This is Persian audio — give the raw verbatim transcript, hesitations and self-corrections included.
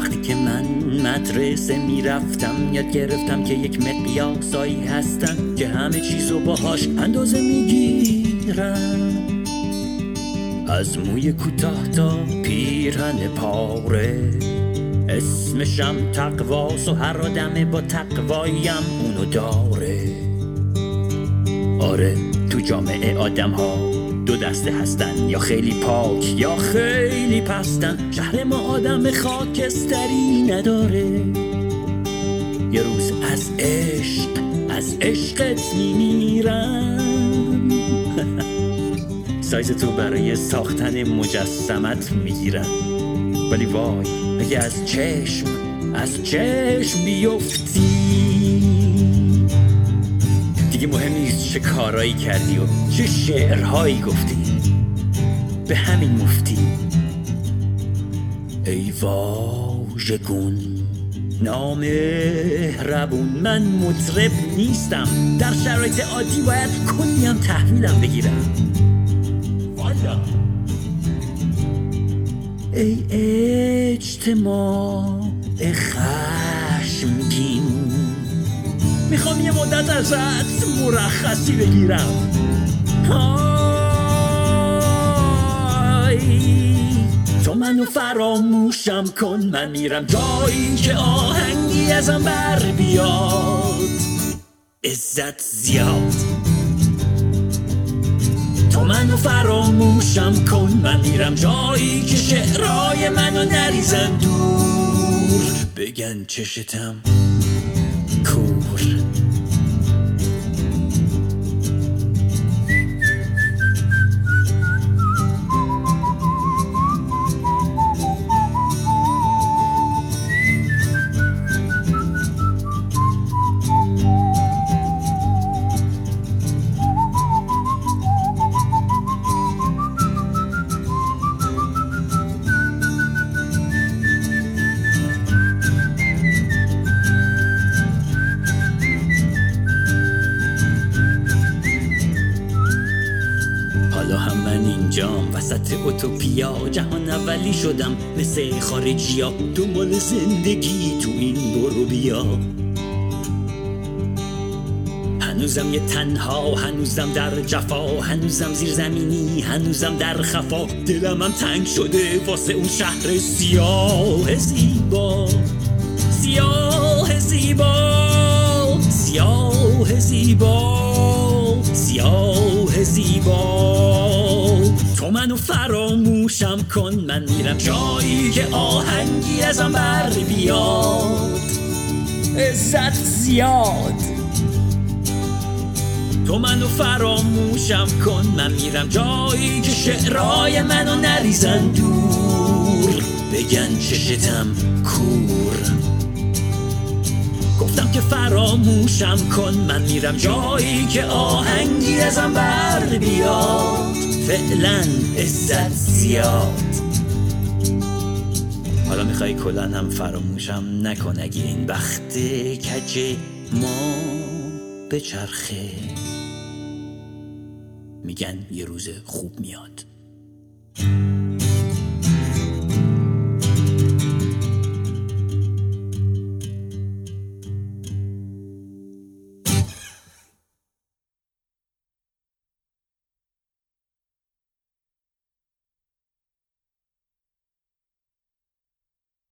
وقتی که من مدرسه میرفتم یاد گرفتم که یک مقیاسایی هستن که همه چیزو باهاش اندازه میگیرن، از موی کوتاه تا پیرهن پاره. اسمشم تقواست و هر آدمه با تقوایم اونو داره. آره تو جامعه آدم ها دو دسته هستن، یا خیلی پاک یا خیلی پستن. شهر ما آدم خاکستری نداره. یه روز از عشق از عشقت میمیرن. سایز تو برای ساختن مجسمت میگیرن، ولی وای اگه از چشم از چشم بیفتی دیگه مهم نیست چه کارایی کردی و چه شعرهایی گفتی، به همین مفتی. ای واژگون نامهربون، من مطرب نیستم، در شرایط عادی باید کلیم تحویلم بگیرم. والا ای اجتماع خشمگین، میخوام یه مدت ازت مرخصی بگیرم. آی تو منو فراموشم کن، من میرم جایی که آهنگی ازم بر بیاد. عزت زیاد تو منو فراموشم کن، من میرم جایی که شعرهای منو نریزن دور. بگن چشتم کور. اینجام وسط اوتوپیا، جهان اولی شدم مثل خارجی ها، دنبال زندگی تو این برو بیا. هنوزم یه تنها، هنوزم در جفا، هنوزم زیر زمینی، هنوزم در خفا. دلم هم تنگ شده واسه اون شهر سیاه زیبا، سیاه زیبا، سیاه زیبا، سیاه زیبا. تو منو فراموشم کن، من میرم جایی که آهنگی ازم بر بیاد. عزت زیاد تو منو فراموشم کن، من میرم جایی که شعرهای منو نریزن دور. بگن چشتم کور. گفتم که فراموشم کن، من میرم جایی که آهنگی ازم بر بیاد. فعلا عزت زیاد. حالا میخوای کلن هم فراموشم نکن، اگه این بخت کج ما به چرخه. میگن یه روز خوب میاد.